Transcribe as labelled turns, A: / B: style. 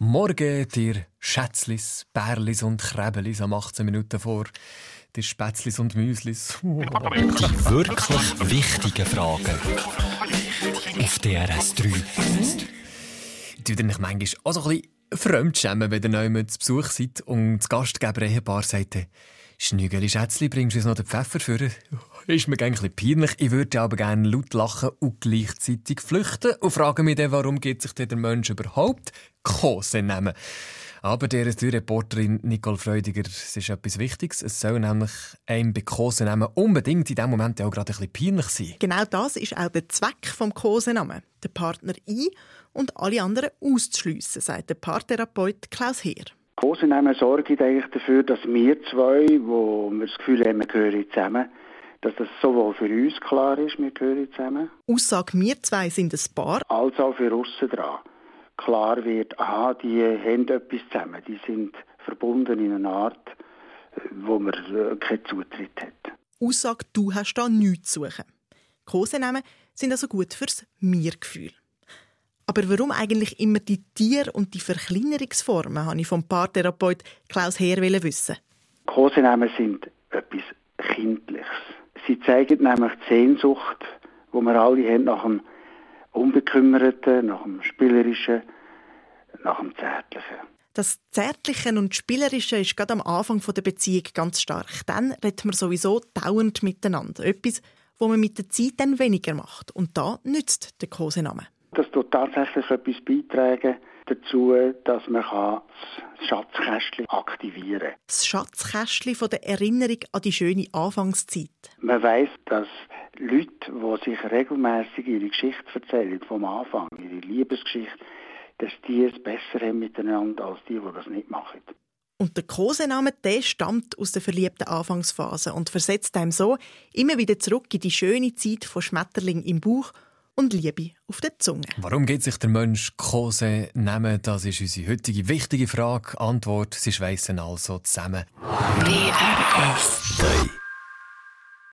A: Morgen, dir Schätzlis, Bärlis und Kräbelis am 18 Minuten vor. Die Spätzlis und Müslis.
B: Die wirklich wichtigen Fragen auf DRS3.
A: Du dir manchmal auch so ein bisschen fremdschämen, wenn ihr neu zu Besuch seid und das Gastgeber-Ehepaar sagt, «Schnügeli, Schätzli, bringst du uns noch den Pfeffer für?» Ist mir ein bisschen peinlich. Ich würde aber gerne laut lachen und gleichzeitig flüchten und frage mich dann, warum geht sich der Mensch überhaupt Kose nehmen? Aber der Reporterin Nicole Freudiger, es ist etwas Wichtiges. Es soll nämlich einem bei Kosenamen unbedingt in diesem Moment auch gerade ein bisschen peinlich sein.
C: Genau das ist auch der Zweck des Kosenamen. Den Partner ein- und alle anderen auszuschliessen, sagt der Paartherapeut Klaus Heer.
D: Kosenamen sorgen eigentlich dafür, dass wir zwei, wo wir das Gefühl haben, wir gehören zusammen, dass das sowohl für uns klar ist, wir gehören zusammen.
C: Aussage, wir zwei sind ein Paar.
D: Als auch für aussen dran. Klar wird, aha, die haben etwas zusammen. Die sind verbunden in einer Art, wo man keinen Zutritt hat.
C: Aussage, du hast da nichts zu suchen. Kosenamen sind also gut fürs Wir-Gefühl. Aber warum eigentlich immer die Tier- und die Verkleinerungsformen, habe ich vom Paartherapeut Klaus Heer wissen.
D: Kosenamen sind etwas Kindliches. Sie zeigen nämlich die Sehnsucht, die wir alle haben, nach dem Unbekümmerten, nach dem Spielerischen, nach dem Zärtlichen.
C: Das Zärtliche und Spielerische ist gerade am Anfang der Beziehung ganz stark. Dann redet man sowieso dauernd miteinander. Etwas, was man mit der Zeit dann weniger macht. Und da nützt der Kosename.
D: Das tut tatsächlich etwas beitragen dazu, dass man das Schatzkästchen aktivieren kann.
C: Das Schatzkästchen von der Erinnerung an die schöne Anfangszeit.
D: Man weiss, dass Leute, die sich regelmässig ihre Geschichte erzählen, vom Anfang, ihre Liebesgeschichte, dass die es besser haben miteinander als die das nicht machen.
C: Und der Kosename, der stammt aus der verliebten Anfangsphase und versetzt einem so immer wieder zurück in die schöne Zeit von Schmetterling im Bauch und Liebe auf der Zunge.
A: Warum geht sich der Mensch Kose nehmen? Das ist unsere heutige wichtige Frage. Antwort, sie schweissen also zusammen.
B: DRS3.